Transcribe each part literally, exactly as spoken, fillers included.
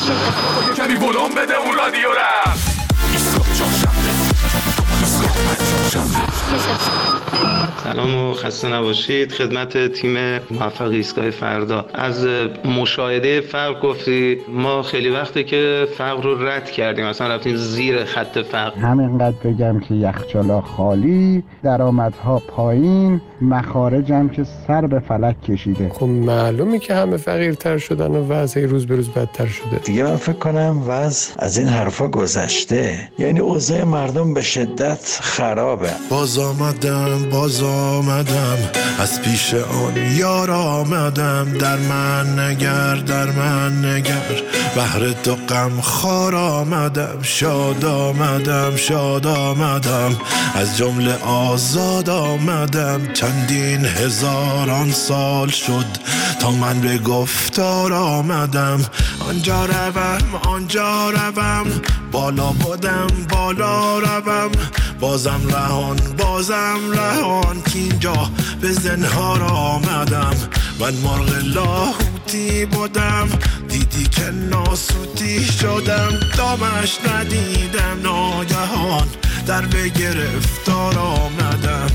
کمی ولوم بده اون رادیو را. سلام و خسته نباشید خدمت تیم موفق ایستگاه فردا. از مشاهده فقر گفتی، ما خیلی وقته که فقر رو رد کردیم، اصلا رفتیم زیر خط فقر. همینقدر بگم که یخچالا خالی، درآمدها پایین، مخارجم که سر به فلک کشیده. خب معلومه که همه فقیرتر شدن و وضع روز به روز بدتر شده. دیگه من فکر کنم وضع از این حرفا گذشته، یعنی اوضاع مردم به شدت خرابه. باز آمدم باز آمدم از پیش آن یار آمدم، در من نگر در من نگر، بهر تو غم خار آمدم، شاد آمدم شاد آمدم، از جمله آزاد آمدم. چندین هزاران سال شد تا من به گفتار آمدم، آنجا روم آنجا روم، بالا بودم بالا روم، بازم رهان بازم رهان، که اینجا به زنهار آمدم. من مرغ لاهوتی بودم، دیدی که ناسوتی شدم، دامش ندیدم، ناگهان در به گرفتار آمدم.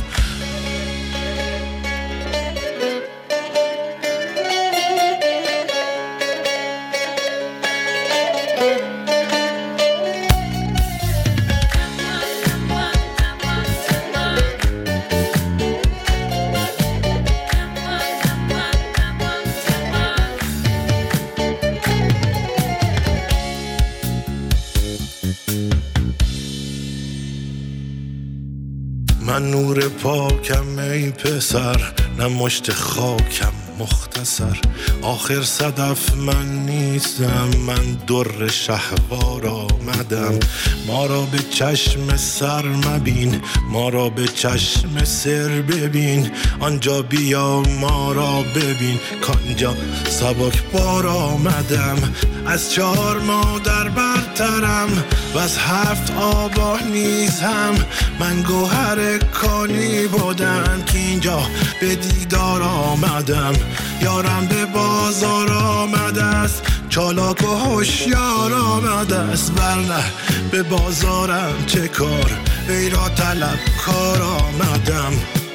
من نور پاکم ای پسر، نه مشت خاکم مختصر، آخر صدف من نیستم، من در شهوار آمدم. ما را به چشم سر مبین، ما را به چشم سر ببین، آنجا بیا ما را ببین، کانجا سبک بار آمدم. از چهار مادر برترم و از هفت آبا نیز هم، من گوهر کانی بودم که اینجا به دیدار آمدم. یارم به بازار آمده است، چالاک و هوشیار آمده است، ورنه به بازارم چه کار، وی را طلب کار آمدم.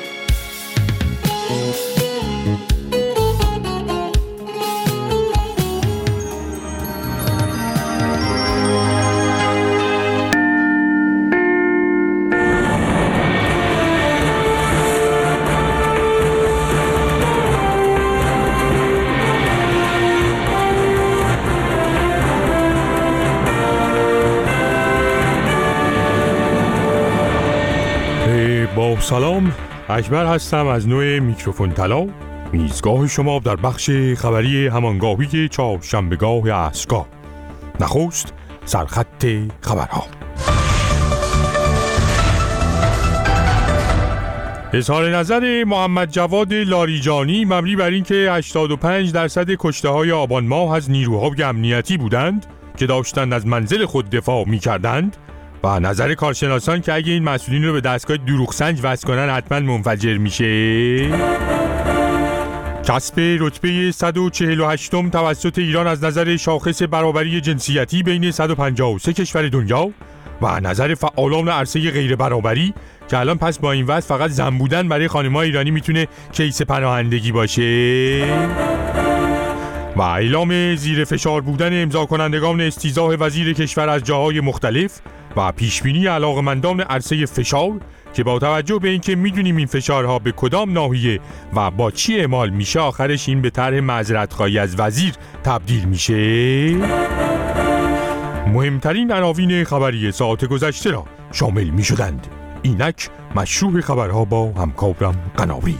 با سلام، اکبر هستم از نوع میکروفون طلا، میزگاه شما در بخش خبری همانگاهی چهارشنبهگاه اسکا. نخست سرخط خبرها. اظهار نظر محمد جواد لاریجانی مبنی بر اینکه هشتاد و پنج درصد کشته های آبان ماه از نیروهای امنیتی بودند که داشتند از منزل خود دفاع می کردند، و نظر کارشناسان که اگه این مسئولین رو به دستگاه دروغسنج وصل کنن حتما منفجر میشه. کسب رتبه صد و چهل و هشتم توسط ایران از نظر شاخص برابری جنسیتی بین صد و پنجاه و سه کشور دنیا، و نظر فعالان عرصه غیر برابری که الان پس با این وضع فقط زن بودن برای خانم‌های ایرانی میتونه کیس پناهندگی باشه. و اعلام زیر فشار بودن امضا کنندگان استیضاح وزیر کشور از جاهای مختلف و پیشبینی علاقمندان عرصه فشار که با توجه به اینکه میدونیم این فشارها به کدام ناحیه و با چی اعمال میشه، آخرش این به طرح معذرت‌خواهی از وزیر تبدیل میشه. مهمترین عناوین خبری ساعت گذشته را شامل میشدند. اینک مشروع خبرها با همکارم قناری.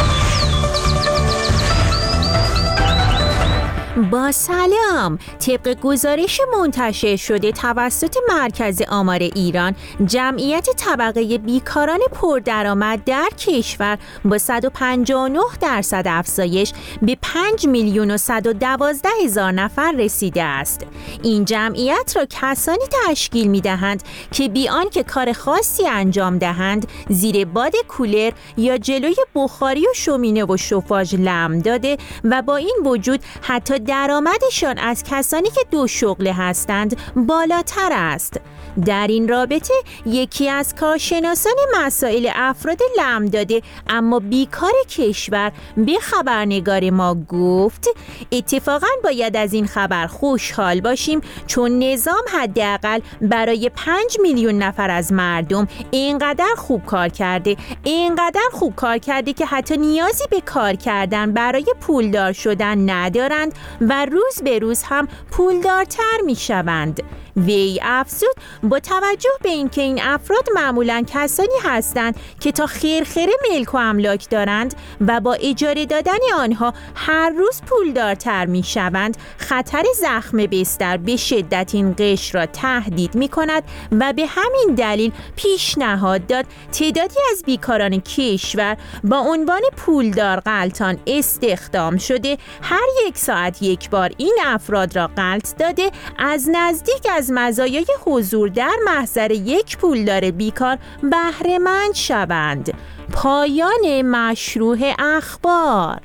با سلام، طبق گزارش منتشر شده توسط مرکز آمار ایران، جمعیت طبقه بیکاران پردرآمد در کشور با صد و پنجاه و نه درصد افزایش به پنج میلیون و صد و دوازده هزار نفر رسیده است. این جمعیت را کسانی تشکیل می‌دهند که بی آنکه کار خاصی انجام دهند زیر باد کولر یا جلوی بخاری و شومینه و شوفاژ لم داده و با این وجود حتی درآمدشان از کسانی که دو شغله هستند بالاتر است. در این رابطه یکی از کارشناسان مسائل افراد لم داده اما بیکار کشور به خبرنگار ما گفت اتفاقاً باید از این خبر خوشحال باشیم، چون نظام حداقل برای پنج میلیون نفر از مردم اینقدر خوب کار کرده اینقدر خوب کار کرده که حتی نیازی به کار کردن برای پولدار شدن ندارند و روز به روز هم پولدارتر می شوند. وی افزود با توجه به اینکه این افراد معمولاً کسانی هستند که تا خیرخیره ملک و املاک دارند و با اجاره دادن آنها هر روز پولدارتر می شوند، خطر زخم بستر به شدت این قشر را تهدید می کند و به همین دلیل پیشنهاد داد تعدادی از بیکاران کشور با عنوان پولدار غلطان استخدام شده هر یک ساعت یک بار این افراد را غلط داده از نزدیک از مزایای حضور در محضر یک پولدار بیکار بهره مند شوند. پایان مشروح اخبار.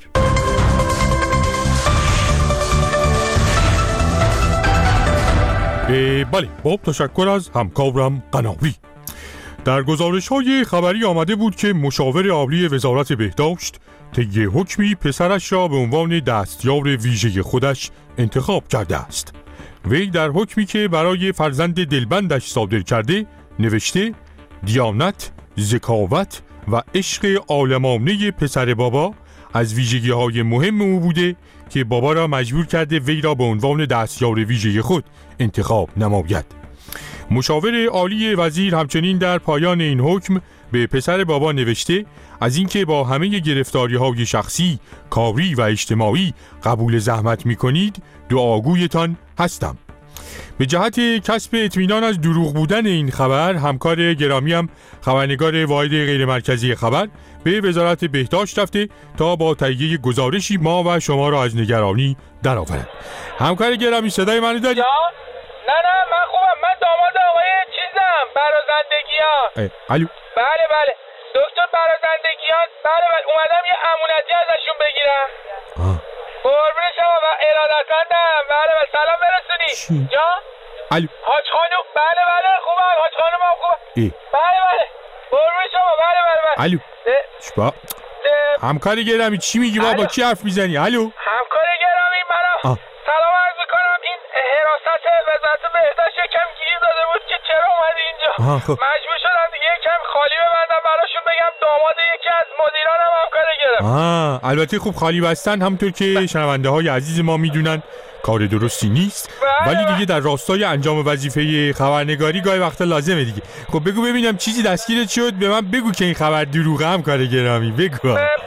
بله، با تشکر از همکارم قناوی. در گزارش‌های خبری آمده بود که مشاور عالی وزارت بهداشت طی حکمی پسرش را به عنوان دستیار ویژه خودش انتخاب کرده است. وی در حکمی که برای فرزند دلبندش صادر کرده نوشته دیانت، ذکاوت و عشق عالمانه پسر بابا از ویژگی‌های مهم او بوده که بابا را مجبور کرده وی را به عنوان دستیار ویژه خود انتخاب نماید. مشاور عالی وزیر همچنین در پایان این حکم به پسر بابا نوشته از اینکه با همه گرفتاری‌های شخصی، کاری و اجتماعی قبول زحمت می‌کنید دعاگویتان هستم. به جهت کسب اطمینان از دروغ بودن این خبر، همکار گرامیم خبرنگار واحد غیر مرکزی خبر به وزارت بهداشت رفته تا با تهیه گزارشی ما و شما را از نگرانی درآورد. همکار گرامی صدای منو داری؟ نه نه من خوبم، من داماد آقای چیزم، برازندگیان. الو. بله بله دکتر برازندگیان. بله بله اومدم یه امونتی ازشون بگیرم. آه. قربون شما و ارادتمندم. بله بله سلام برسونی. جا؟ الو. حاج خانم. بله بله خوبم، حاج خانم هم خوبم. ای. بله بله قربون شما. بله بله بله. الو. چپا؟ همکار گرامی چی میگی بابا؟ کی حرف میزنی؟ الو. همکار گرامی منم. آه. سلام عرض میکنم. این حراست وزارت بهداشت یکم گیر داده بود که چرا اومدی اینجا. خب. مجبور شدم دیگه یکم خالی ببندم براشون بگم داماد یکی از مدیرانم همکار گرامی. آه البته خوب خالی بستن همونطور که شنونده های عزیز ما میدونن کار درستی نیست، ولی دیگه در راستای انجام وظیفه خبرنگاری گاهی وقتا لازمه دیگه. خب بگو ببینم چیزی دستگیرت شد؟ به من بگو که این خبر دروغه. همکار گرامی بگو.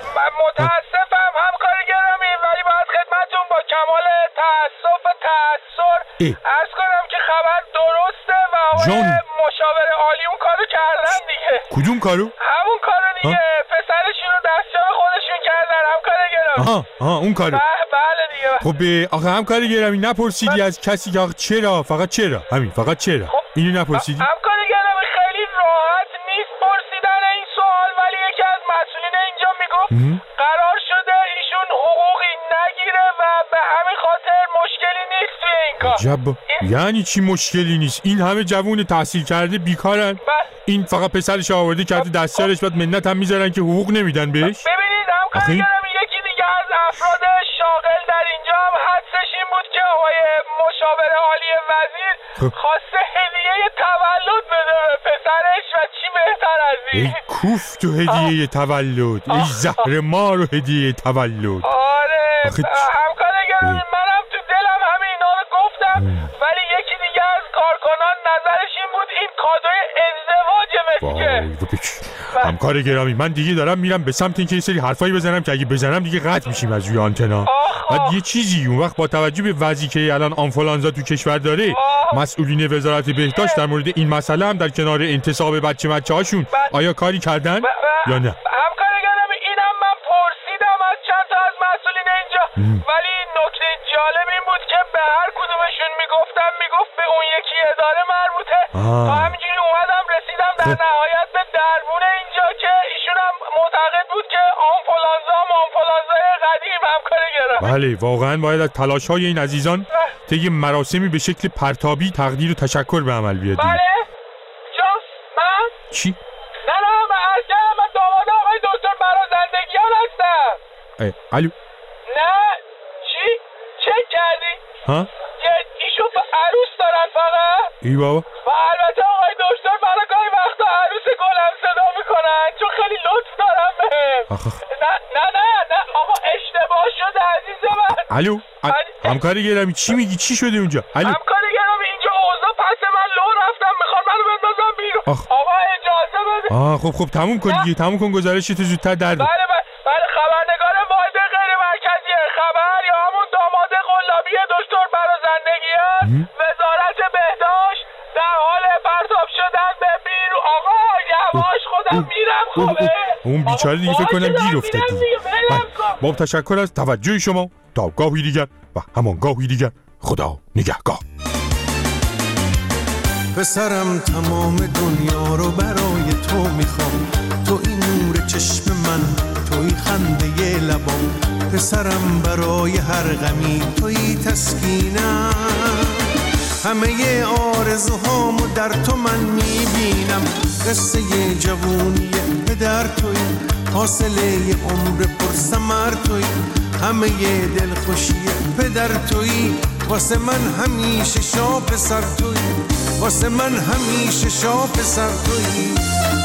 متاسفم همکار گرامی، ولی باید خدمتتون با کمال تأسف و تأثر عرض کنم که خبر درسته و آقای مشاور عالی اون کارو کردن دیگه. کدوم کارو؟ همون کارو دیگه. پسرشون رو دستیار خودشون کردن همکار گرامی. آها آها اون کارو. بله دیگه. خب آخه همکار گرامی نپرسیدی از کسی که آخه چرا؟ فقط چرا؟ همین فقط چرا؟ خب اینو نپرسیدی؟ همکار گرامی خیلی راحت نیست پرسیدن این سوال، ولی یکی از مسئولین اینجا میگفت قرار شده ایشون حقوقی نگیره و به همین خاطر مشکلی نیست توی این کار. عجب. یعنی چی مشکلی نیست؟ این همه جوون تحصیل کرده بیکارن. این فقط پسرش آورده کرده دستیارش، بعد منت هم میذارن که حقوق نمیدن بهش. ببینید همکار گرامی یکی دیگه از افراد شاغل در اینجا هم حدسش این بود که آقای مشاور عالی وزیر خواسته هدیه تولد بده به پسرش و چی بهتر از این. ای کوفت و هدیه تولد. ای زهر مار و هدیه تولد. آره همکار گرامی منم تو دلم همه اینا رو گفتم، ولی یکی دیگه از کارکنان نظرش این بود این کادوی ازدواج مسکه. همکار گرامی من دیگه دارم میرم به سمت اینکه یه سری حرفایی بزنم که اگه بزنم دیگه قطع میشیم از روی آنتنا. بعد یه چیزی اون وقت با توجه به وضعی که الان آنفولانزا تو کشور داره، مسئولین وزارت بهداشت در مورد این مسئله هم در کنار انتصاب بچه بچه هاشون آیا کاری کردن یا نه؟ همکار گرامی اینم من پرسیدم از چند تا از مسئولین اینجا، ولی نکته جالب این بود که به هر کدومشون میگفتم میگفت به اون یکی اداره مربوطه. تا همینجوری اومدم رسیدم در نهایت به دربون اینجا که ایشون هم معتقد بود که آنفولانزا هم آنفولانزای قدیم همکار گرامی. بله واقعا باید از تلاش‌های این عزیزان طی مراسمی به شکل پرتابی تقدیر و تشکر به عمل بیاد. بله جان من چی؟ نه نه من عرض کردم من داماد آقای دکتر برازندگیان هستم. الو نه چی؟ چک کردی؟ ها؟ ایشون عروس دارن فقط؟ ای بابا و البته آقای دکتر برای گاهی وقتا عروس گلم صدا میکنن چون خیلی لطف دارم بهم. نه نه نه نه آقا اشتباه شده عزیز من. الو همکاری گرامی چی میگی؟ چی شده اونجا؟ الو همکاری گرامی اینجا اوضاع پس من لو رفتم میخوام منو بندازم بیرون. آقا اجازه بده. آه خب خب تموم کن دیگه تموم کن گزارشت زودتر در بیار. بله بله بله خبرنگار واحد غیر مرکزی خبر یا همون داماد قلابی دکتر برازندگیان وزارت بهداشت در حال پرتاب شدن به بیرون. آقا یواش خودم میرم خوبه. اون بیچاره دیگه فکر کنم گیر افتاد دیگه. با تشکر از توجه شما تا گاهی دیگر و همان گاهی دیگر خدا نگهدار. پسرم تمام دنیا رو برای تو میخوام، تو این نور چشم من، توی خنده لبام، پسرم برای هر غمی توی تسکینم، همه آرزوهامو در تو من میبینم، قصه جوونی پدر توی، حاصله عمر پر ثمر توی، همه دلخوشی پدر توی، واسه من همیشه شاه پسر توی، واسه من همیشه شاه پسر توی.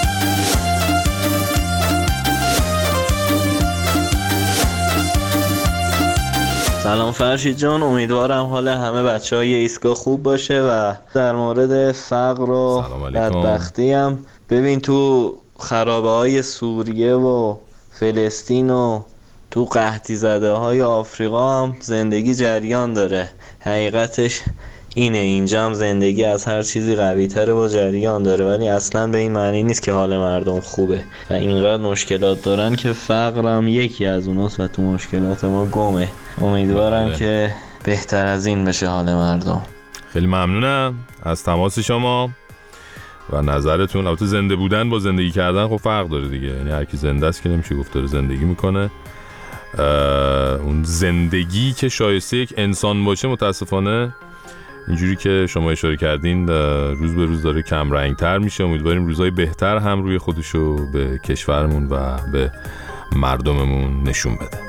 سلام فرشید جان، امیدوارم حال همه بچه های ایستگاه خوب باشه و در مورد فقر و بدبختی هم ببین تو خرابه های سوریه و فلسطین و تو قحطی زده های آفریقا هم زندگی جریان داره. حقیقتش اینه، اینجا هم زندگی از هر چیزی قوی تره و جریان داره، ولی اصلا به این معنی نیست که حال مردم خوبه و اینقدر مشکلات دارن که فقر هم یکی از اوناست و تو مشکلات ما گمه. امیدوارم بله. که بهتر از این بشه حال مردم. خیلی ممنونم از تماس شما و نظرتون. البته زنده بودن با زندگی کردن خب فرق داره دیگه، یعنی هر کی زنده است که نمیشه گفت داره زندگی میکنه. اون زندگی که شایسته یک انسان باشه متاسفانه اینجوری که شما اشاره کردین روز به روز داره کم رنگ تر میشه. امیدواریم روزهای بهتر هم روی خودشو به کشورمون و به مردممون نشون بده.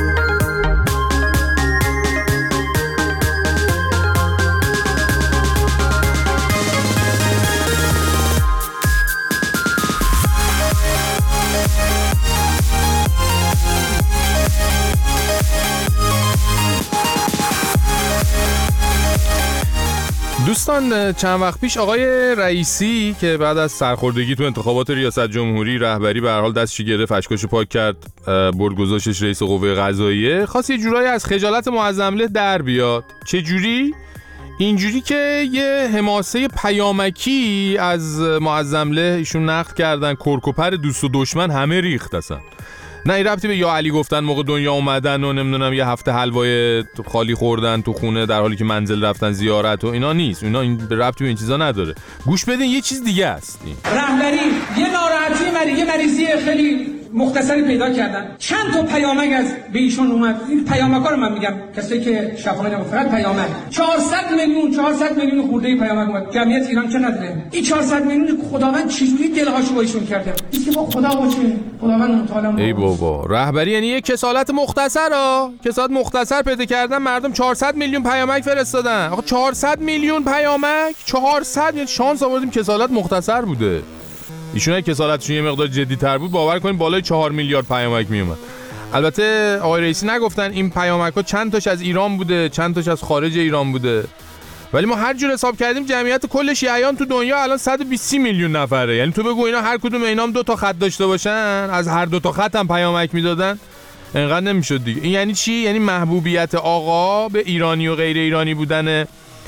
دوستان چند وقت پیش آقای رئیسی که بعد از سرخوردگی تو انتخابات ریاست جمهوری رهبری به هر حال دستش گرفت، اشکاشو پاک کرد، برد گذاشتش رئیس قوه قضاییه، خواست یه جورایی از خجالت معظمله در بیاد. چه جوری؟ اینجوری که یه حماسه پیامکی از معظمله ایشون نقد کردن، کرکوپر دوست و دشمن همه ریخت اصلا. نه این ربطی به یا علی گفتن موقع دنیا اومدن و نمیدونم یه هفته حلوای خالی خوردن تو خونه در حالی که منزل رفتن زیارت و اینا نیست. اینا این ربطی به این چیزا نداره. گوش بدین یه چیز دیگه است. رهبری یه ناراحتی مری یه مریضی خیلی مختصری پیدا کردن، چند تا پیامک از به ایشون اومد. این پیامک‌ها رو من میگم کسایی که شفاهی نگفت، فقط پیامک چهارصد میلیون چهارصد میلیون خورده پیامک اومد. جمعیت ایران چقدره؟ این چهارصد میلیون خداوند چجوری دلهاشو با ایشون کرده؟ این که با خدا باشه، خداوند متعال. ای بابا رهبری یعنی یک کسالت مختصرا، کسالت مختصر پیدا کردن، مردم چهارصد میلیون پیامک فرستادن. آقا چهارصد میلیون پیامک، چهارصد یعنی شانس آوردیم کسالت مختصر بوده. ایشون اگه کسالتشون یه مقدار جدی‌تر بود باور کنین بالای چهار میلیارد پیامک میومد. البته آقای رئیسی نگفتن این پیامک‌ها چند تاش از ایران بوده، چند تاش از خارج ایران بوده، ولی ما هر جور حساب کردیم جمعیت کل شیعیان تو دنیا الان صد و بیست میلیون نفره. یعنی تو بگو اینا هر کدوم اینام دو تا خط داشته باشن، از هر دو تا خط هم پیامک میدادن، اینقدر نمیشد دیگه. این یعنی چی؟ یعنی محبوبیت آقا به ایرانی و غیر ایرانی بودن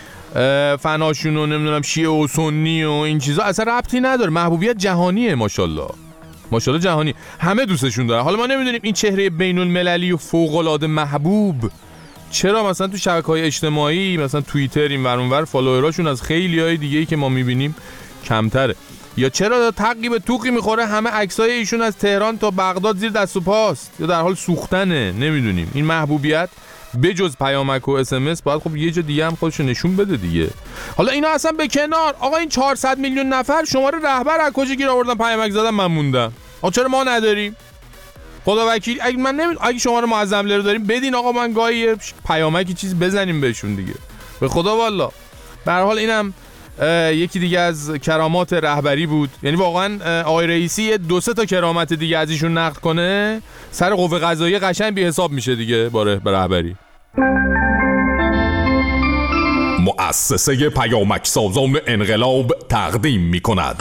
فناشون و نمیدونم شیعه و سنی و این چیزا اصلا ربطی نداره. محبوبیت جهانیه، ماشاءالله ماشاءالله جهانی، همه دوستشون داره. حالا ما نمیدونیم این چهره بین المللی و فوق العاده محبوب چرا مثلا تو شبکه‌های اجتماعی مثلا توییتر این ور اون ور فالووراشون از خیلیای دیگه‌ای که ما میبینیم کمتره، یا چرا تقی به توقی میخوره همه عکسای ایشون از تهران تا بغداد زیر دست و پاست یا در حال سوختنه. نمیدونیم. این محبوبیت بجز پیامک و اس ام اس باید خب یه جا دیگه هم خودشو نشون بده دیگه. حالا اینا اصلا به کنار، آقا این چهارصد میلیون نفر شماره رهبر از کجا گیر آوردن پیامک زدن من موندم. آقا چرا ما نداریم؟ خدا وکیل اگه من نمی اگه شماره معظم رو داریم بدین آقا، من گاهی پیامکی چیز بزنیم بهشون دیگه. به خدا والا. به هر حال اینم یکی دیگه از کرامات رهبری بود. یعنی واقعا آقای رئیسی دو سه تا کرامت دیگه از ایشون نقد کنه سر قوه قضاییه قشنگ بی حساب میشه دیگه باره به رهبری. مؤسسه پیامک سازان انقلاب تقدیم میکند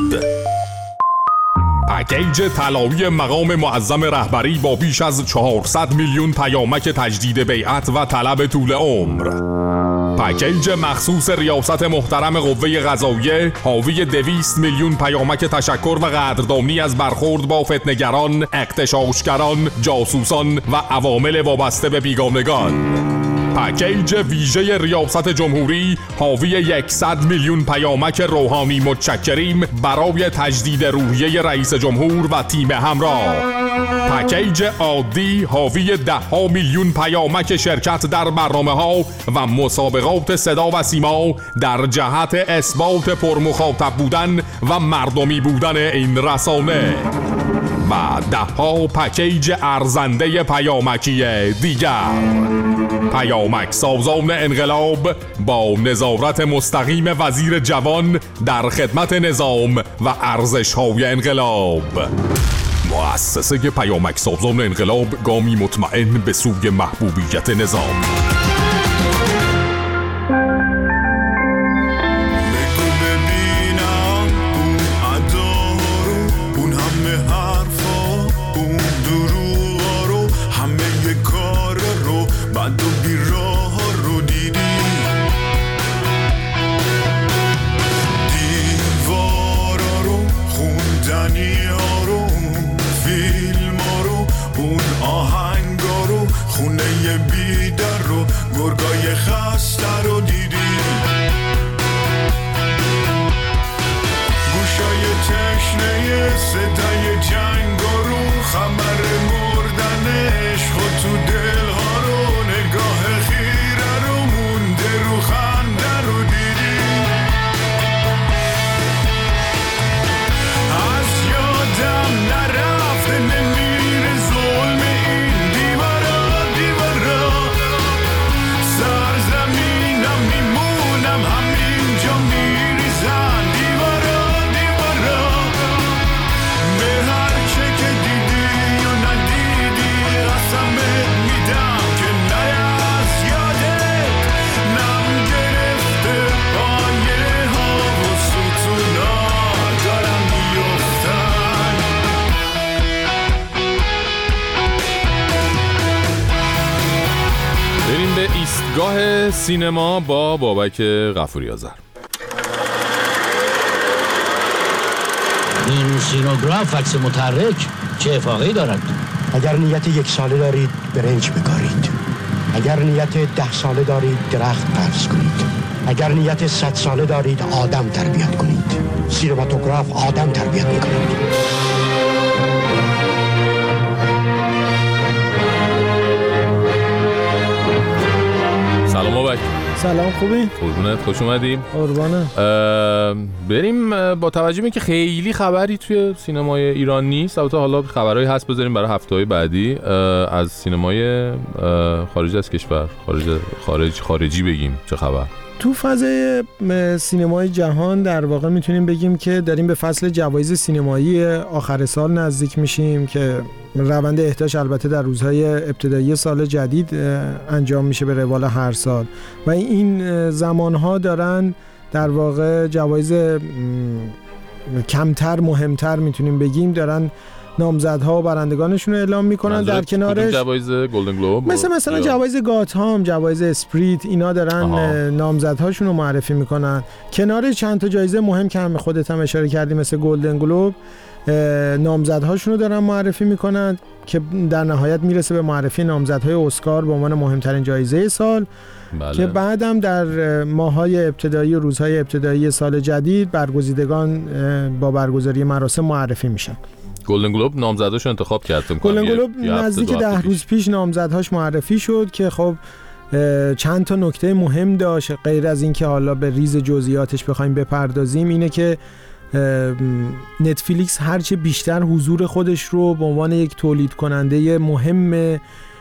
پکیج طلایی مقام معظم رهبری با بیش از چهارصد میلیون پیامک تجدید بیعت و طلب طول عمر. پکیج مخصوص ریاست محترم قوه قضاییه حاوی دویست میلیون پیامک تشکر و قدردانی از برخورد با فتنه‌گران، اغتشاشگران، جاسوسان و عوامل وابسته به بیگانگان. پکیج ویژه ریاست جمهوری حاوی صد میلیون پیامک روحانی متشکریم برای تجدید روحیه رئیس جمهور و تیم همراه. پکیج عادی حاوی ده ها میلیون پیامک شرکت در برنامه‌ها و مسابقات صدا و سیما در جهت اثبات پرمخاطب بودن و مردمی بودن این رسانه. و ده ها پکیج ارزنده پیامکی دیگر. پیامک سازان انقلاب با نظارت مستقیم وزیر جوان در خدمت نظام و ارزش‌های انقلاب. مؤسسه پیامک سازان انقلاب گامی مطمئن به سوی محبوبیت نظام. گاه سینما با بابک غفوری آذر. این سینوگراف عکس متحرک چه افاقه‌ای دارد؟ اگر نیت یک ساله دارید برنج بکارید، اگر نیت ده ساله دارید درخت قرض کنید، اگر نیت صد ساله دارید آدم تربیت کنید. سینماتوگراف آدم تربیت می‌کند. سلام بابک. سلام، خوبی؟ قربونت، خوش اومدیم. قربانه. بریم با توجه به اینکه خیلی خبری توی سینمای ایران نیست، البته حالا خبرایی هست بذاریم برای هفته‌های بعدی از سینمای خارج از کشور، خارج خارج خارجی بگیم چه خبر. تو فضای سینمای جهان در واقع میتونیم بگیم که داریم به فصل جوایز سینمایی آخر سال نزدیک میشیم که روند اهداش البته در روزهای ابتدایی سال جدید انجام میشه به روال هر سال و این زمانها دارن در واقع جوایز کمتر مهمتر میتونیم بگیم دارن نامزدها و برندگانشون رو اعلام میکنن. در کنارش جوایز گلدن گلوب مثل مثلا جوایز گاتهام، جوایز اسپریت، اینا دارن آها. نامزدهاشون رو معرفی میکنن. کنار چند تا جایزه مهم که هم خودت هم اشاره کردی مثل گلدن گلوب نامزدهاشون رو دارن معرفی میکنن که در نهایت میرسه به معرفی نامزدهای اسکار به عنوان مهمترین جایزه سال. بله. که بعدم در ماه‌های ابتدایی و روزهای ابتدایی سال جدید برگزیدگان با برگزاری مراسم معرفی میشن. گلدن گلوب نامزداشو انتخاب کرد. گلدن گلوب نزدیک ده روز پیش نامزدهاش معرفی شد که خب چند تا نکته مهم داشت غیر از اینکه حالا به ریز جزئیاتش بخوایم بپردازیم، اینه که نتفلیکس هرچه بیشتر حضور خودش رو به عنوان یک تولید کننده مهم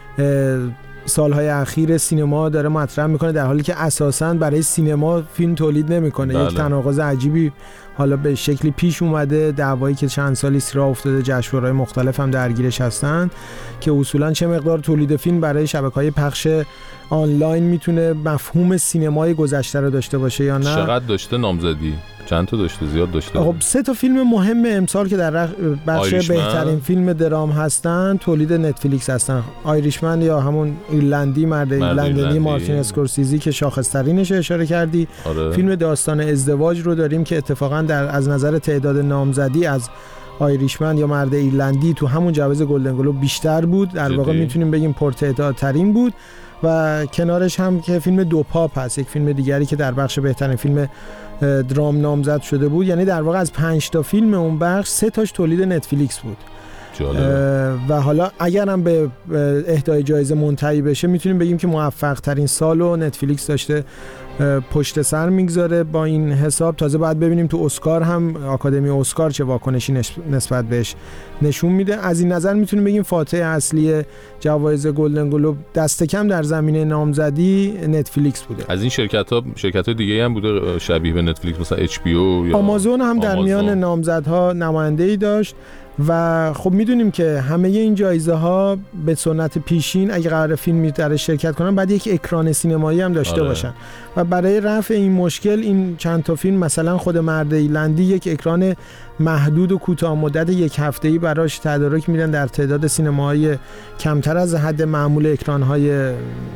سالهای اخیر سینما داره مطرح میکنه، در حالی که اساساً برای سینما فیلم تولید نمیکنه. بله. یک تناقض عجیبی حالا به شکلی پیش اومده، دعوایی که چند سالی راه افتاده، جشنواره‌های مختلف هم درگیرش هستن که اصولاً چه مقدار تولید فیلم برای شبکه‌های پخش آنلاین میتونه مفهوم سینمای گذشته رو داشته باشه یا نه. چقدر داشته نامزدی؟ چند تا داشته؟ زیاد داشته. خب سه تا فیلم مهم امسال که در بخش بهترین فیلم درام هستن تولید نتفلیکس هستن. آیریشمن یا همون ایرلندی، مرد ایرلندی مارتین اسکورسیزی که شاخص‌ترینش اشاره کردی. آره. فیلم داستان ازدواج رو داریم که اتفاقا در از نظر تعداد نامزدی از آیریشمن یا مرد ایرلندی تو همون جایزه گلدن گلوب بیشتر بود، در واقع میتونیم بگیم پرتعدادترین بود. و کنارش هم که فیلم دو پاپ هست، یک فیلم دیگری که در بخش بهترین فیلم درام نامزد شده بود. یعنی در واقع از پنج تا فیلم اون بخش سه تاش تولید نتفلیکس بود. جالب. و حالا اگرم به اهدای جایزه منتهی بشه میتونیم بگیم که موفق ترین سالو نتفلیکس داشته پشت سر میگذاره. با این حساب تازه باید ببینیم تو اسکار هم آکادمی اسکار چه واکنشی نسبت بهش نشون میده. از این نظر میتونیم بگیم فاتح اصلی جوایز گلدن گلوب دست کم در زمینه نامزدی نتفلیکس بوده. از این شرکت ها شرکت های دیگه هم بوده شبیه به نتفلیکس، مثلا اچ بی او یا آمازون هم در آمازون. میان نامزدها نماینده‌ای داشت. و خب میدونیم که همه این جایزه ها به سنت پیشین اگه قرار فیلمی در شرکت کنن بعد یک اکران سینمایی هم داشته آره. باشن و برای رفع این مشکل این چند تا فیلم مثلا خود مرد ایرلندی یک اکران محدود و کوتاه مدت یک هفته‌ای براش تدارک میدن در تعداد سینماهای کمتر از حد معمول اکران‌های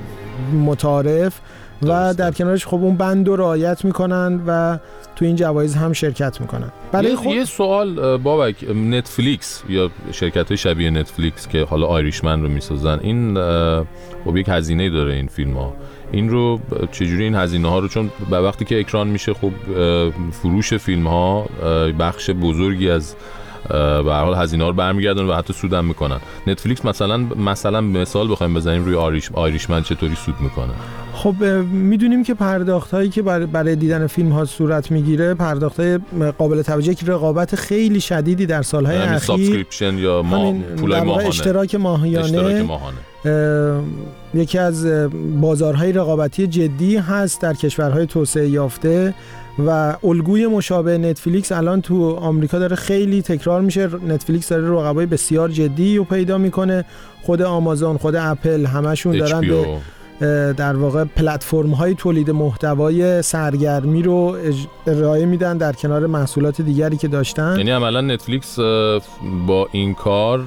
متعارف و درسته. در کنارش خب اون بند رو رعایت میکنن و تو این جوایز هم شرکت میکنن. برای خود... یه سوال بابک، نتفلیکس یا شرکت‌های شبیه نتفلیکس که حالا آیریشمن رو میسازن، این خب یک هزینه داره این فیلم‌ها، این رو چجوری این هزینه ها رو، چون به وقتی که اکران میشه خب فروش فیلم ها بخش بزرگی از به هر حال هزینه‌ها رو برمیگردن و حتی سودم میکنن. نتفلیکس مثلا مثلا مثال بخوایم بزنیم روی آریش آیریشمن چطوری سود میکنه؟ خب میدونیم که پرداخت هایی که برای دیدن فیلم ها صورت میگیره پرداخت های قابل توجهی که رقابت خیلی شدیدی در سالهای اخیر، سابسکریپشن یا ما پولای ماهانه، اشتراک ماهیانه, اشتراک ماهانه. یکی از بازارهای رقابتی جدی هست در کشورهای توسعه یافته و الگوی مشابه نتفلیکس الان تو آمریکا داره خیلی تکرار میشه. نتفلیکس داره رقبای بسیار جدی رو پیدا میکنه، خود آمازون، خود اپل، همشون دارن به در واقع پلتفرم های تولید محتوای سرگرمی رو ارائه میدن در کنار محصولات دیگری که داشتن. یعنی عملا نتفلیکس با این کار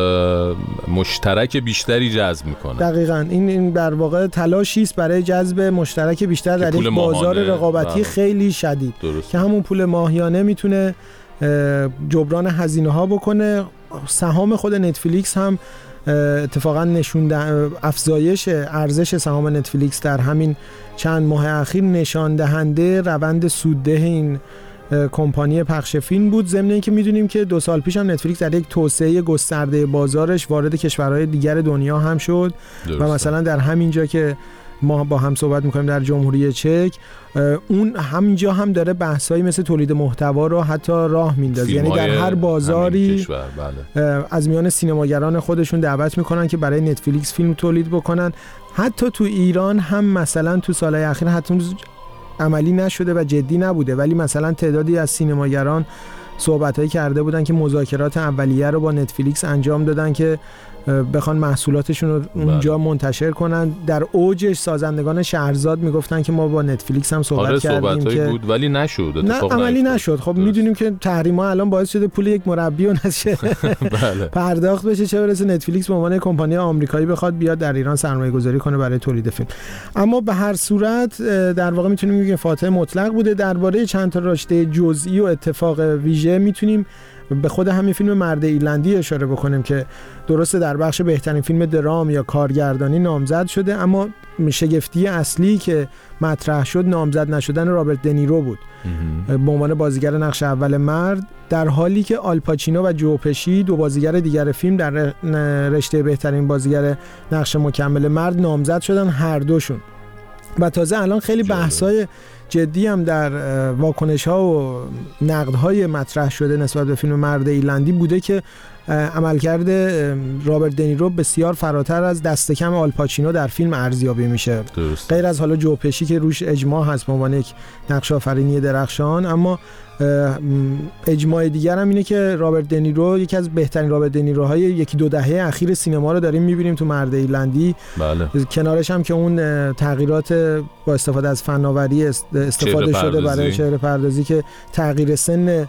مشترک بیشتری جذب میکنه. دقیقاً این این در واقع تلاشی است برای جذب مشترک بیشتر در یک بازار رقابتی خیلی شدید درست. که همون پول ماهیانه میتونه جبران هزینه ها بکنه. سهام خود نتفلیکس هم اتفاقا نشون افزایش ارزش سهام نتفلیکس در همین چند ماه اخیر نشان دهنده روند سودده این کمپانی پخش فیلم بود. ضمن اینکه میدونیم که دو سال پیش هم نتفلیکس در یک توسعه گسترده بازارش وارد کشورهای دیگر دنیا هم شد درسته. و مثلا در همین جا که ما با هم صحبت میکنیم در جمهوری چک، اون همینجا هم داره بحثایی مثل تولید محتوا رو حتی راه میندازه. یعنی در هر بازاری کشور، بله. از میان سینماگران خودشون دعوت میکنن که برای نتفلیکس فیلم تولید بکنن. حتی تو ایران هم مثلا تو سالهای اخیر حتی عملی نشده و جدی نبوده، ولی مثلا تعدادی از سینماگران صحبتایی کرده بودن که مذاکرات اولیه رو با نتفلیکس انجام دادن که بخوان محصولاتشون رو اونجا بله. منتشر کنن. در اوجش سازندگان شهرزاد میگفتن که ما با نتفلیکس هم صحبت آره کردیم که بود ولی نشد، نه عملی نشد. خب میدونیم که تحریما الان باعث شده پول یک مربی و نشه بله. پرداخت بشه، چه برسه نتفلیکس به عنوان کمپانی آمریکایی بخواد بیاد در ایران سرمایه گذاری کنه برای تولید فیلم. اما به هر صورت در واقع میتونیم بگیم فاتح مطلق بوده. درباره چند تا رشته جزئی و اتفاق ویژه میتونیم به خود همین فیلم مرد ایرلندی اشاره بکنیم که درسته در بخش بهترین فیلم درام یا کارگردانی نامزد شده، اما شگفتی اصلی که مطرح شد نامزد نشدن رابرت دنیرو بود به عنوان بازیگر نقش اول مرد، در حالی که آلپاچینو و جو پشی دو بازیگر دیگر فیلم در رشته بهترین بازیگر نقش مکمل مرد نامزد شدن هر دوشون. و تازه الان خیلی بحث‌های جدی هم در واکنش‌ها و نقدهای مطرح شده نسبت به فیلم مرد ایرلندی بوده که عملکرد رابرت دنیرو بسیار فراتر از دست کم آلپاچینو در فیلم ارزیابی میشه، درست. غیر از حالا جو پشی که روش اجماع هست به عنوان یک نقش آفرینی درخشان، اما اجماع دیگر هم اینه که رابرت دنیرو یکی از بهترین رابرت دنیروهای یکی دو دهه اخیر سینما رو داریم میبینیم تو مرد ایرلندی. بله. کنارش هم که اون تغییرات با استفاده از فناوری استفاده شده برای چهره پردازی که تغییر سن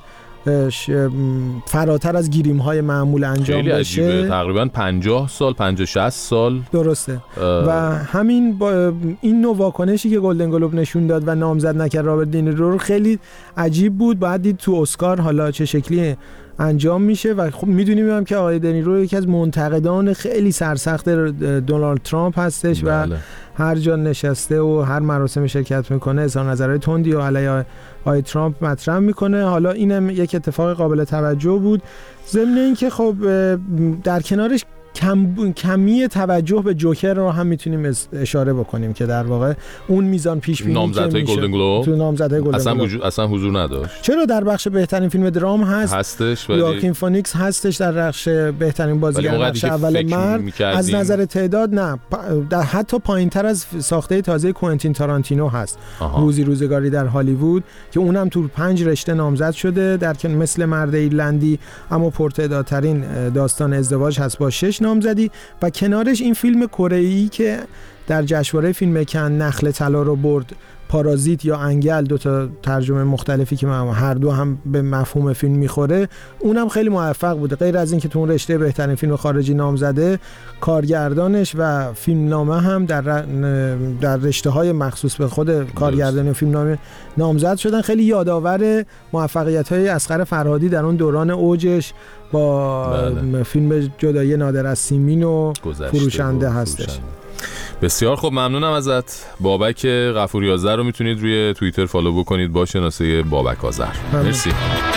فراتر از گیریم های معمول انجام خیلی بشه. عجیبه. تقریبا پنجاه سال پنجاه شصت سال درسته. و همین با این نوع واکنشی که گلدن گلوب نشون داد و نامزد نکرد رابرت دنیرو رو خیلی عجیب بود. بعد دید تو اسکار حالا چه شکلی انجام میشه و خب میدونیم هم که آقای دنیرو یکی از منتقدان خیلی سرسخت دونالد ترامپ هستش. بله. و هر جا نشسته و هر مراسم شرکت میکنه اظهار نظرهای تندی و علیه آقای ترامپ مطرح میکنه. حالا اینم یک اتفاق قابل توجه بود، ضمن اینکه خب در کنارش کم کمی توجه به جوکر رو هم میتونیم اشاره بکنیم که در واقع اون میزان پیش بینی نامزدهای گلدن گلوب تو نامزدهای گلدن اصلا گلوب وجود اصلا حضور نداشت. چرا در بخش بهترین فیلم درام هست هستش ولی یواکین فونیکس هستش در بخش بهترین بازیگر نقش اول مرد. از نظر تعداد نه، در حتی پایینتر از ساخته تازه کوئنتین تارانتینو هست. آها. روزی روزگاری در هالیوود که اونم تو پنج رشته نامزد شده در که مثل مرد ایرلندی، اما پرتعدادترین داستان ازدواج هست با شش نامزدی. و کنارش این فیلم کره‌ای که در جشنواره فیلم کن نخل طلا رو برد، پارازیت یا انگل، دو تا ترجمه مختلفی که هر دو هم به مفهوم فیلم میخوره، اونم خیلی موفق بوده. غیر از این که تو اون رشته بهترین فیلم خارجی نامزده، کارگردانش و فیلمنامه هم در در رشته‌های مخصوص به خود کارگردانی فیلمنامه نامزد شدن. خیلی یادآور موفقیت‌های اصغر فرهادی در اون دوران اوجش با بله. فیلم جدایی نادر از سیمین و فروشنده هستش. بسیار خوب، ممنونم ازت. بابک غفوری آذر رو میتونید روی توییتر فالو بکنید با شناسه بابک آذر. مرسی.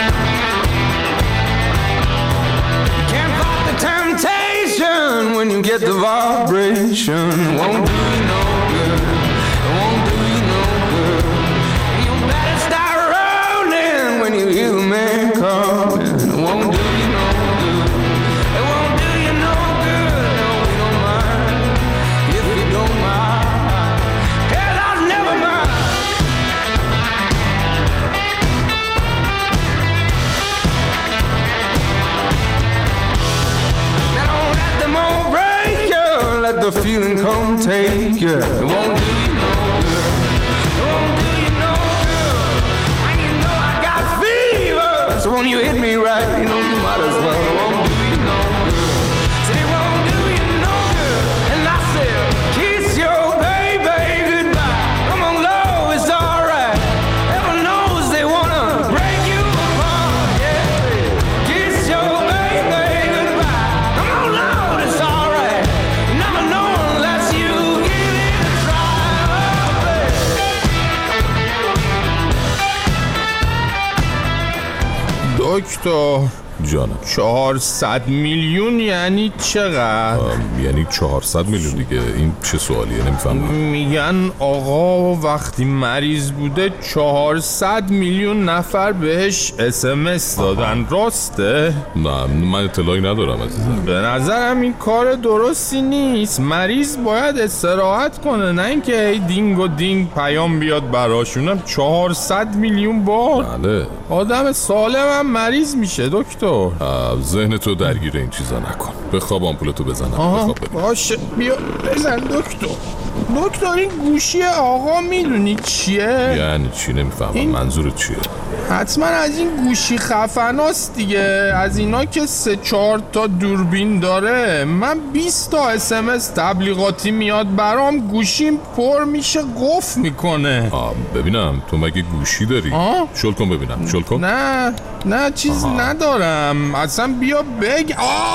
The feeling come take you. It won't do you no good. It won't do you no good. When you know I got fever, so when you hit me right, you know you might as well. It won't do you no good. Said it won't do you no good. And I said, kiss your baby goodbye. Come on, love, it's alright. Heaven knows they wanna break you apart. Yeah, kiss your baby goodbye. Come on, love, it's alright. دکتر جانم، چهارصد میلیون یعنی چقدر؟ یعنی چهارصد میلیون دیگه. این چه سوالیه؟ نمیفهمم. میگن آقا وقتی مریض بوده چهارصد میلیون نفر بهش اس ام اس دادن. راسته؟ نه من اطلاعی ندارم عزیزم. به نظرم این کار درستی نیست. مریض باید استراحت کنه، نه اینکه دینگ و دینگ پیام بیاد براشونم. چهارصد میلیون بار. بله. آدم سالم هم مریض میشه دکتر. ذهن تو درگیر این چیزا نکن. بخواب آمپولتو بزنم. بخواب ببین. باشه بیا بزن دکتر. دکتر این گوشی آقا میدونی چیه؟ یعنی چی؟ نمیفهمم این... منظورت چیه؟ حتما از این گوشی خفناست دیگه، از اینا که سه چهار تا دوربین داره. من بیست تا اس ام اس تبلیغاتی میاد برام، گوشیم پر میشه قفل میکنه. آه ببینم تو مگه گوشی داری؟ شل کن ببینم، شل کن. نه نه چیز آها. ندارم اصلا. بیا بگ.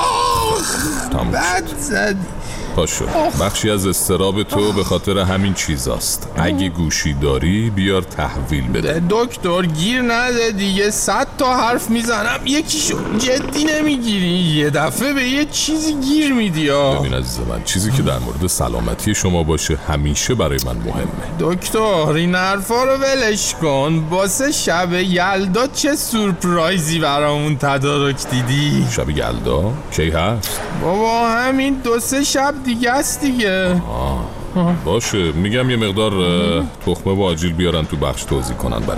آه بد زد. پاشو، بخشی از استراب تو به خاطر همین چیزاست. اگه گوشی داری بیار تحویل بده. دکتر گیر نده دیگه، صد تا حرف میزنم یکیشو جدی نمیگیری، یه دفعه به یه چیزی گیر میدی. ببین عزیز من، چیزی که در مورد سلامتی شما باشه همیشه برای من مهمه. دکتر این حرفا رو ولش کن. واسه شب یلدا چه سورپرایزی برامون تدارک دیدی؟ شب یلدا کی هست؟ بابا همین دو سه شب دیگه است دیگه. آه. باشه میگم یه مقدار تخمه و آجیل بیارن تو بخش توزیع کنن برای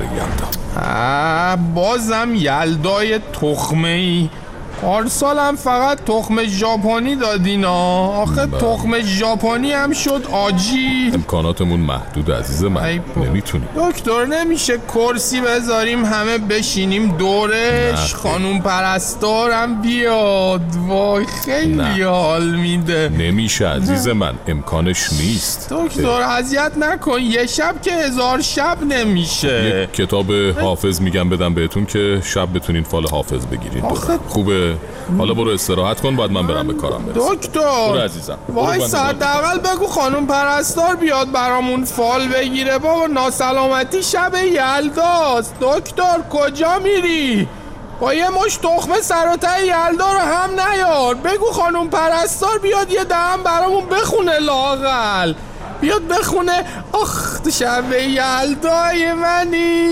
یلدا. بازم یلدای تخمه ای؟ پارسال هم فقط تخم ژاپنی دادین ها. آخه با. تخم ژاپنی هم شد آجیل. امکاناتمون محدود عزیز من، نمیتونیم. دکتر نمیشه کرسی بذاریم همه بشینیم دورش؟ خانوم پرستارم بیاد، وای خیلی حال میده. نمیشه عزیز من، امکانش نیست. دکتر اذیت نکن، یه شب که هزار شب نمیشه. یک کتاب حافظ میگم بدم بهتون که شب بتونین فال حافظ بگیرید. خوبه؟ حالا برو استراحت کن، بعد من برم به کارم برسم. دکتر برو عزیزم. وای حداقل بگو خانم پرستار بیاد برامون فال بگیره. بابا ناسلامتی شب یلداست. دکتر کجا میری؟ با یه مش تخمه سر و ته یلدا رو هم نیار. بگو خانم پرستار بیاد یه دم برامون بخونه لااقل. بیاد بخونه. آخ تو شب یلدای منی،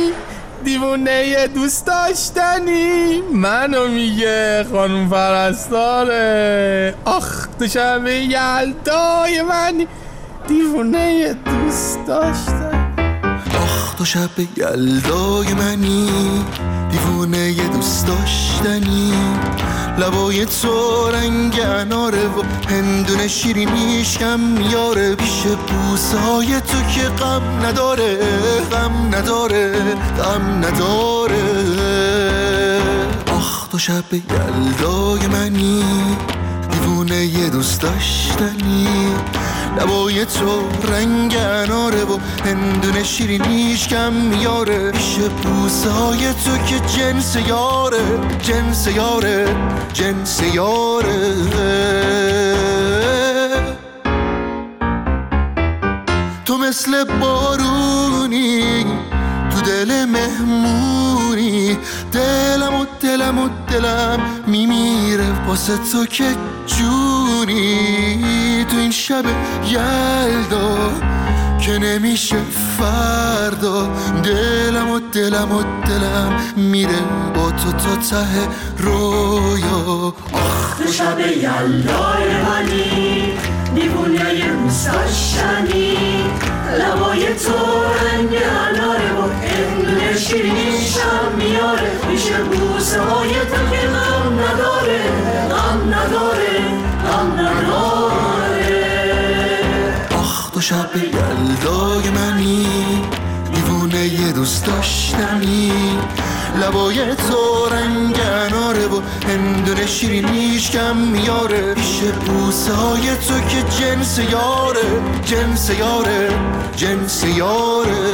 دیوونه دوست داشتنی منو میگه خانم پرستاره. آخ تو شب یلدای منی، دیوونه دوست داشتنی. آخ تو شب یلدای منی، دیوونه دوست داشتنی. لبای تو رنگ اناره و هندونه شیرینیش کم میاره. پیش بوسه های تو که غم نداره، غم نداره، غم نداره. آخ تو شب یلدای منی، دیوونه یه دوست داشتنی. لبای تو رنگ اناره و هندونه شیرینیش کم میاره. پیش بوسه های تو که جنس یاره، جنس یاره، جنس یاره. تو مثل بارونی تو دل مهمونی، دلم و دلم و دلم میمیره واسه تو که جونی. تو این شب یلدا که نمیشه فردا، دلم و دلم و دلم میره با تو تا ته رویا. آخ تو شب یلدای منی، دیوونه یه دوست داشتنی. لبای تو رنگ اناره و هندونه شیرینیشم میاره. میشه بوسه های تو که غم نداره، غم نداره، غم نداره. آخ تو شب یلدای منی، دیوونه یه دوست داشتنی. لبای تو رنگ اناره و هندونه شیرینیش کم میاره. پیش بوسه های تو که جنس یاره، جنس یاره، جنس یاره.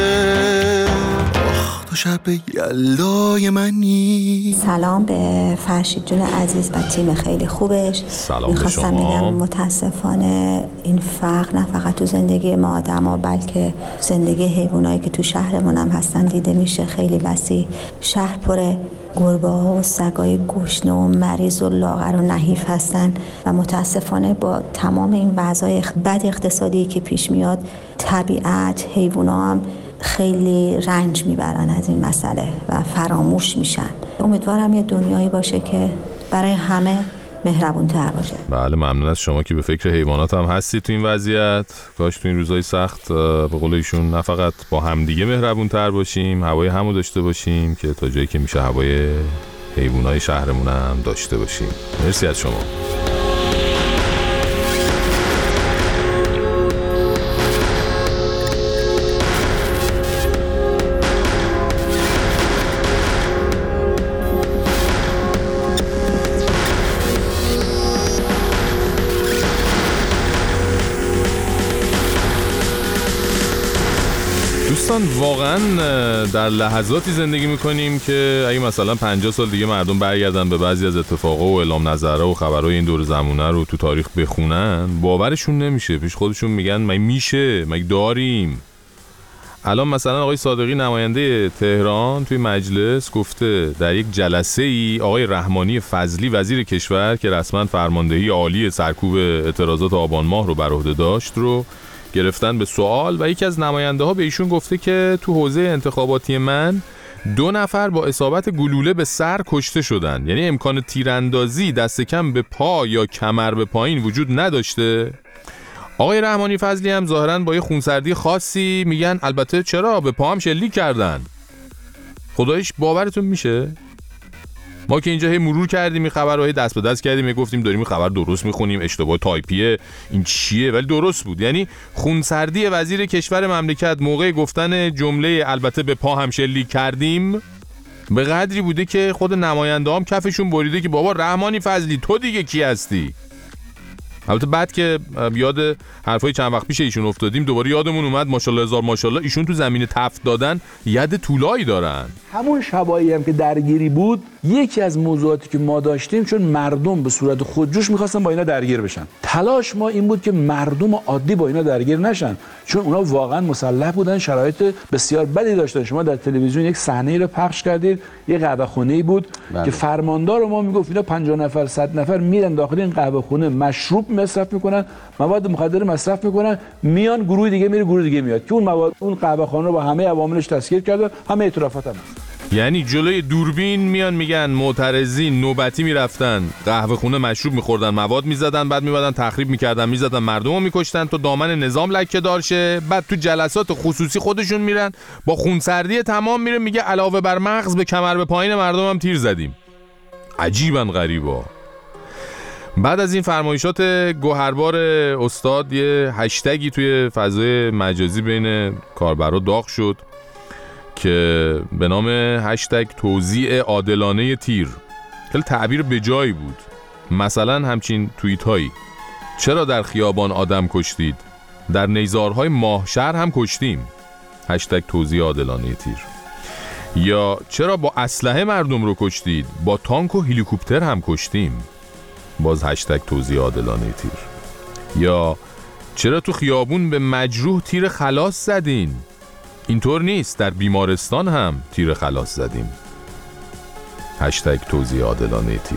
آخ تو شب یلدای منی. سلام به فرشید جون عزیز و تیم خیلی خوبش. میخواستم بگم متاسفانه این فقر نه فقط تو زندگی ما آدم ها بلکه زندگی حیوانایی که تو شهرمون هم هستن دیده میشه. خیلی وسیع شهر پر گربه ها و سگای گشنه و مریض و لاغر و نحیف هستن و متاسفانه با تمام این وضعای بد اقتصادی که پیش میاد طبیعت حیونا هم خیلی رنج میبرن از این مسئله و فراموش میشن. امیدوارم یه دنیایی باشه که برای همه مهربون تر باشه. بله ممنون از شما که به فکر حیوانات هم هستید تو این وضعیت. کاش تو این روزهای سخت به قول ایشون نه فقط با همدیگه مهربون تر باشیم، هوای همو داشته باشیم که تا جایی که میشه هوای حیوانای شهرمون هم داشته باشیم. مرسی از شما. دوستان واقعا در لحظاتی زندگی میکنیم که اگه مثلا پنجاه سال دیگه مردم برگردن به بعضی از اتفاقا و اعلام نظره و خبرهای این دور زمونه رو تو تاریخ بخونن باورشون نمیشه. پیش خودشون میگن مگه میشه، مگه داریم. الان مثلا آقای صادقی نماینده تهران توی مجلس گفته در یک جلسه ای آقای رحمانی فضلی وزیر کشور که رسما فرماندهی عالی سرکوب اعتراضات آبان ماه رو بر عهده داشت رو گرفتن به سوال و یکی از نماینده ها به ایشون گفته که تو حوزه انتخاباتی من دو نفر با اصابت گلوله به سر کشته شدن، یعنی امکان تیراندازی دست کم به پا یا کمر به پایین وجود نداشته. آقای رحمانی فضلی هم ظاهراً با یه خونسردی خاصی میگن البته چرا به پا هم شلیک کردن. خدایش باورتون میشه؟ ما که اینجا هی مرور کردیم این خبر رو، هی دست به دست کردیم، گفتیم داریم این خبر درست میخونیم، اشتباه تایپیه، این چیه، ولی درست بود. یعنی خونسردی وزیر کشور مملکت موقع گفتن جمله البته به پا هم شلیک کردیم به قدری بوده که خود نماینده هم کفشون بریده که بابا رحمانی فضلی تو دیگه کی هستی؟ البته بعد که یاد حرفای چند وقت پیش ایشون افتادیم دوباره یادمون اومد ماشاءالله هزار ماشاءالله ایشون تو زمین تفت دادن ید طولایی دارن. همون شبایی هم که درگیری بود یکی از موضوعاتی که ما داشتیم چون مردم به صورت خودجوش می‌خواستن با اینا درگیر بشن، تلاش ما این بود که مردم عادی با اینا درگیر نشن چون اونا واقعا مسلح بودن، شرایط بسیار بدی داشتن. شما در تلویزیون یک صحنه‌ای رو پخش کردید، یه قهوه‌خونه‌ای بود بله. که فرماندار ما میگفت اینا پنجاه نفر صد نفر میرن داخل این قهوه‌خونه مشروب مصرف میکنن، مواد مخدر مصرف میکنن، میان گروه دیگه میره گروه دیگه میاد که اون مواد اون قهوه‌خانه رو با همه عواملش تسخیر کرده، همه اعترافات هم هست. یعنی جلوی دوربین میان میگن معترضین نوبتی میرفتن قهوه خونه مشروب میخوردن، مواد میزدن، بعد میبادن تخریب میکردن، میزدن مردمو میکشتن تا دامن نظام لکه دار شه. بعد تو جلسات خصوصی خودشون میرن با خونسردی تمام میره میگه علاوه بر مغز به کمر به پایین مردم هم تیر زدیم. عجیبا غریبا. بعد از این فرمایشات گوهربار استاد یه هشتگی توی فضای مجازی بین کاربرا داغ شد که به نام هشتگ توزیع عادلانه تیر. خیلی تعبیر به جایی بود. مثلا همچین توییت هایی: چرا در خیابان آدم کشتید؟ در نیزارهای ماهشهر هم کشتیم. هشتگ توزیع عادلانه تیر. یا چرا با اسلحه مردم رو کشتید؟ با تانک و هلیکوپتر هم کشتیم. باز هشتگ توزیع عادلانه تیر. یا چرا تو خیابون به مجروح تیر خلاص زدین؟ اینطور نیست، در بیمارستان هم تیر خلاص زدیم. هشتگ توزیع عادلانه تیر.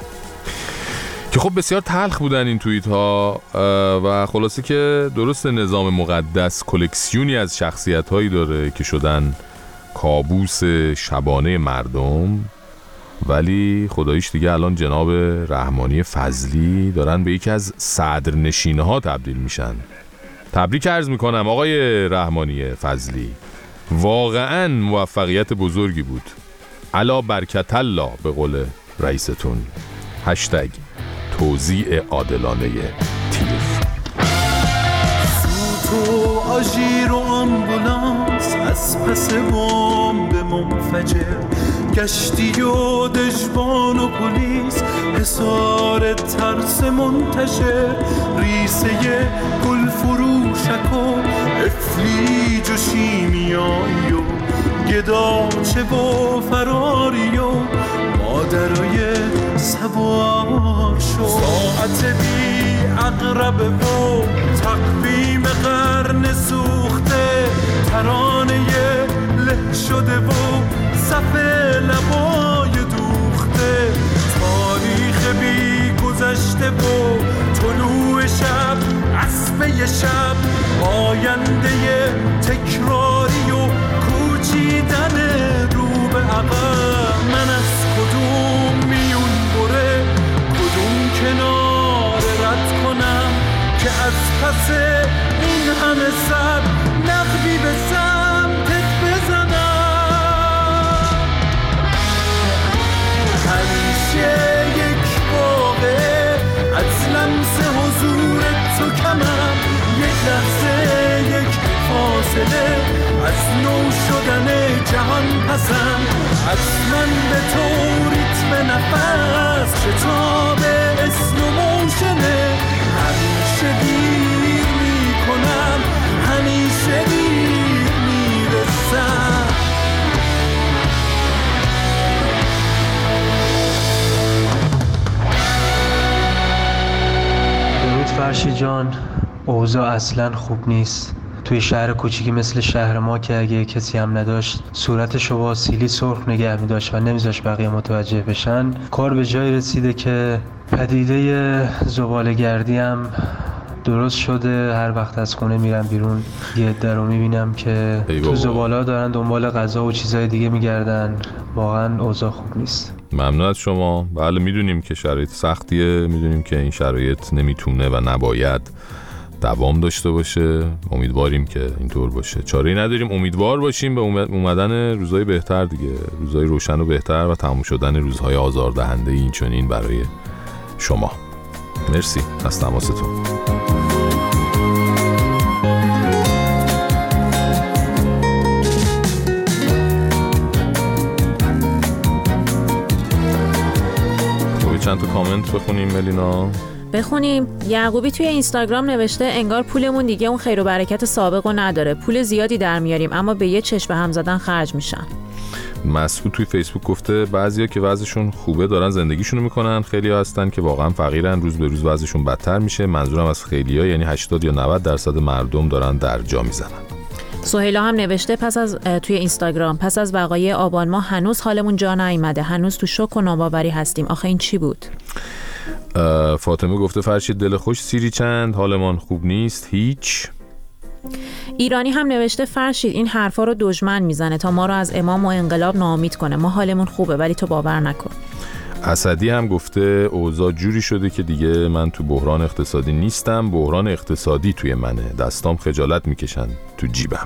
که خب بسیار تلخ بودن این توییت ها و خلاصه که درست نظام مقدس کلکسیونی از شخصیت هایی داره که شدن کابوس شبانه مردم، ولی خداییش دیگه الان جناب رحمانی فضلی دارن به یکی از صدرنشینه ها تبدیل میشن. تبریک عرض میکنم آقای رحمانی فضلی، واقعا موفقیت بزرگی بود. علا برکت الله به قول رئیستون. هشتگ توزیع عادلانه تیر. سوت و آژیر و آمبولانس از پس بمب منفجر، گشتی و دژبان و پلیس، حصار ترس منتشر، ریسه گل فروشک و افلیج و شیمیایی و گداچه و فراری و مادرای سوار شد. ساعت بی عقرب و تقویم قرن سوخته، ترانه له شده و صف لبای دوخته، تاریخ بی گذشته و طلوع شب، عصبه شب، آینده تکراری و کوچیدن رو به عقب. من از کدوم میون بره، کدوم کنار رد کنم که از پس این همه سر نقبی به سمتت بزنم. همیشه یک واقعه از لمس حضور تو کمم، یک لحظه یک فاصله از نو شدن جهان پسم. حتما به تو ریتم نفس شتاب اسلو موشنه، همیشه دیر می کنم، همیشه دیر می جان، اوضاع اصلا خوب نیست. توی شهر کوچیکی مثل شهر ما که اگه کسی هم نداشت صورتشو با سیلی سرخ نگه می‌داشت و نمیذاش بقیه متوجه بشن، کار به جای رسیده که پدیده زباله‌گردی هم درست شده. هر وقت از خونه میرم بیرون یه عده رو میبینم که تو زباله‌ها دارن دنبال غذا و چیزای دیگه میگردن. واقعا اوضاع خوب نیست. ممنون از شما. بله میدونیم که شرایط سختیه، میدونیم که این شرایط نمیتونه و نباید دوام داشته باشه. امیدواریم که اینطور باشه. چاره‌ای نداریم، امیدوار باشیم به اومدن روزهای بهتر دیگه، روزهای روشن و بهتر و تموم شدن روزهای آزاردهنده این چنین برای شما. مرسی از تماستون. چند تا کامنت بخونیم ملینا؟ بخونیم. یعقوبی توی اینستاگرام نوشته انگار پولمون دیگه اون خیر و برکت سابقو نداره. پول زیادی در میاریم اما به یه چشم هم زدن خرج میشن. مسعود توی فیسبوک گفته بعضیا که وضعشون خوبه دارن زندگیشونو میکنن، خیلی‌ها هستن که واقعا فقیرن، روز به روز وضعشون بدتر میشه. منظورم از خیلی‌ها یعنی هشتاد یا نود درصد مردم دارن درجا میزنن. سهیلا هم نوشته پس از توی اینستاگرام پس از وقایع آبان ماه هنوز حالمون جا نیامده، هنوز تو شوک و ناباوری هستیم. آخه این چی بود؟ فاطمه گفته فرشید دل خوش سیری چند، حالمان خوب نیست هیچ. ایرانی هم نوشته فرشید این حرفا رو دشمن میزنه تا ما رو از امام و انقلاب ناامید کنه، ما حالمون خوبه ولی تو باور نکن. اسدی هم گفته اوضاع جوری شده که دیگه من تو بحران اقتصادی نیستم، بحران اقتصادی توی منه، دستام خجالت میکشن تو جیبم.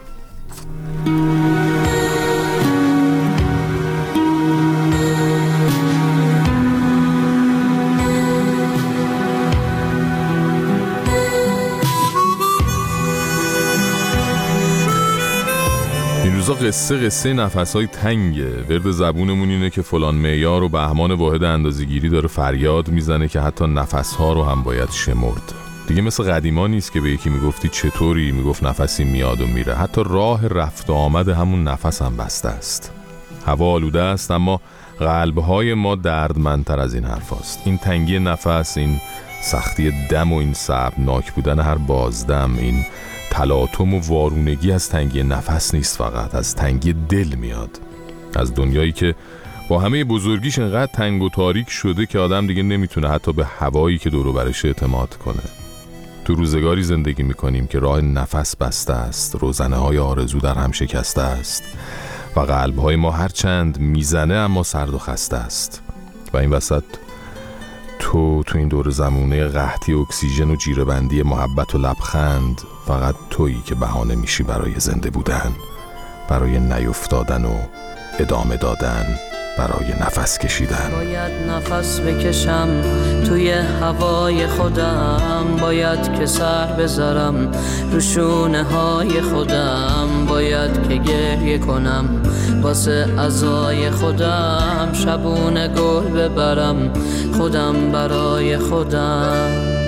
این روزا قصه قصه نفس‌های تنگه. ورد زبونمون اینه که فلان معیار و بهمان واحد اندازه‌گیری داره فریاد میزنه که حتی نفس‌ها رو هم باید شمرد. دیگه مثل قدیما نیست که به یکی میگفتی چطوری، میگفت نفسی میاد و میره. حتی راه رفت و آمد همون نفس هم بسته است. هوا آلوده است اما قلب‌های ما دردمندتر از این حرفاست. این تنگی نفس، این سختی دم و این صعبناک بودن هر بازدم، این تلاطم و وارونگی از تنگی نفس نیست، فقط از تنگی دل میاد. از دنیایی که با همه بزرگیش انقدر تنگ و تاریک شده که آدم دیگه نمیتونه حتی به هوایی که دور و برش اعتماد کنه. تو روزگاری زندگی میکنیم که راه نفس بسته است، روزنه های آرزو در هم شکسته است و قلب های ما هر چند میزنه اما سرد و خسته است. و این وسط تو تو این دور زمونه قحطی اکسیژن و جیره‌بندی محبت و لبخند فقط تویی که بهانه میشی برای زنده بودن، برای نیفتادن و ادامه دادن، برای نفس کشیدن. باید نفس بکشم توی هوای خودم، باید که سر بذارم رو شونه های خودم، باید که گریه کنم واسه عزای خودم، شبونه گل ببرم خودم برای خودم.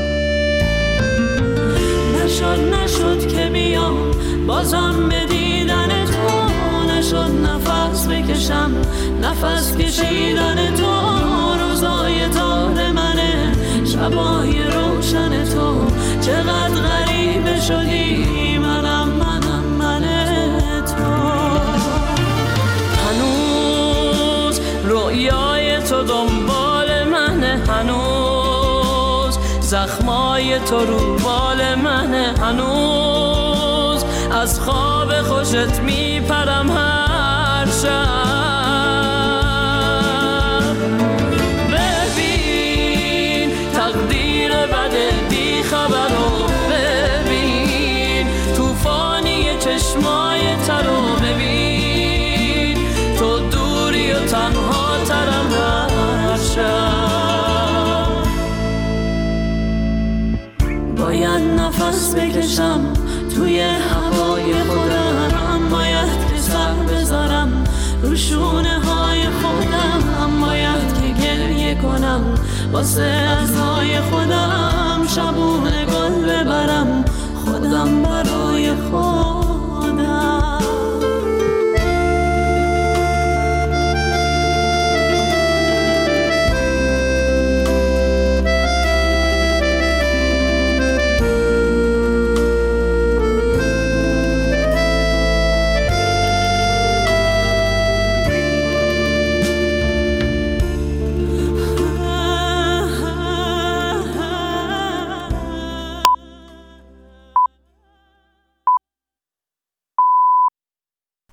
نشد نشد که بیام بازم به دیدن تو، نشد نفس بکشم نفس کشیدن تو، روزای تار منه شبای روشن تو، چقدر غریبه شدی منم منم من تو. هنوز رویای تو دنبال منه، هنوز زخمای تو رو بال منه، هنوز از خواب خوشت میپرم هر شب. ببین تقدیر بده بی خبر رو، ببین توفانی چشمای ترو، ببین تو دوری و تنها ترم هر شب. باید نفس بکشم توی هوای خودم، باید که سر بذارم رو شونه های خودم، باید که گریه کنم واسه عزای خودم، شبونه گل ببرم خودم برای خودم.